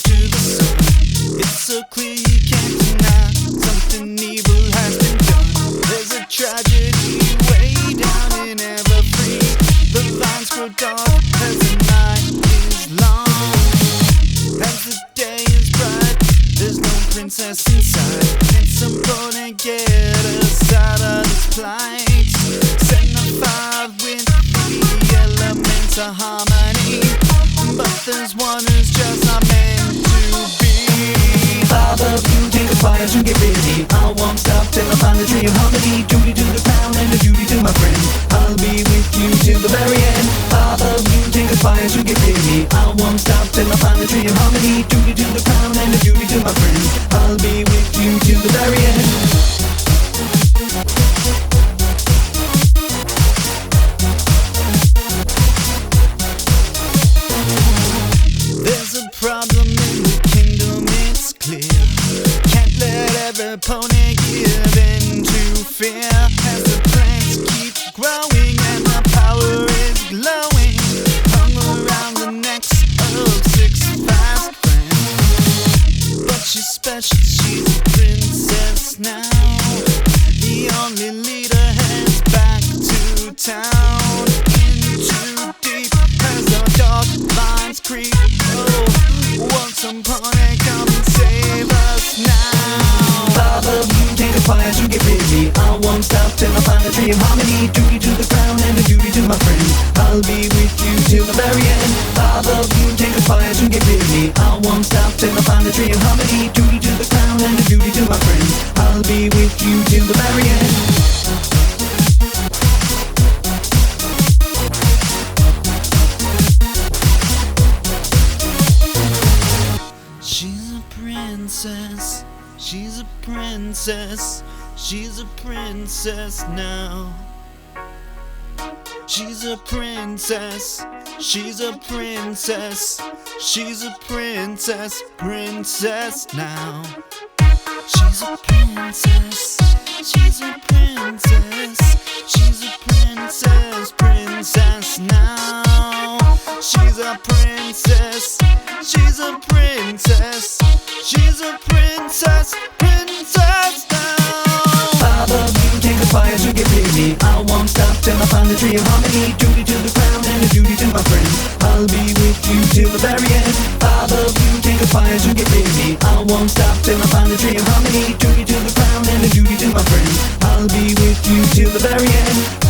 to the sun. It's so clear you can't deny something evil has been done. There's a tragedy way down in Everfree. The lines grow dark as the night is long. As the day is bright, there's no princess inside. Can somebody get us out of this plight? Send the fire with the elements of harmony, but there's one who's just not meant to be. Father, you take a fire to get busy. I won't stop till I find the tree of harmony. Duty to the crown and a duty to my friend. I'll be with you till the very end. Father, you take a fire to get busy. I won't stop till I find the tree of harmony. Duty to the crown and a duty to my friend. I'll be with you till the very end. There's a problem in the kingdom, it's clear. Can't let every pony give in to fear. As the plants keep growing and the power is glowing, hung around the necks of 6 fast friends. But she's special, she's a princess now. The only leader heads back to town. In too deep as the dark lines creep. Once upon a come and save us now. Father, you take a fire to get busy. I won't stop till I find the tree of harmony. Duty to the crown and a duty to my friend. I'll be with you till the very end. Father, you take a fire to get busy. I won't stop till I find the tree of harmony. Duty to the crown and a duty to my friend. I'll be with you till the very end. She's a princess, she's a princess, she's a princess now. She's a princess, she's a princess, she's a princess, princess now. She's a princess, she's a princess, she's a princess, princess now. She's a princess, she's a princess, she's a princess, princess now. Father, you take a fire to get busy. I won't stop till I find the tree of harmony. Duty to the crown and a duty to my friend. I'll be with you till the very end. Father, you take a fire to get busy. I won't stop till I find the tree of harmony. Duty to the crown and a duty to my friend. I'll be with you till the very end.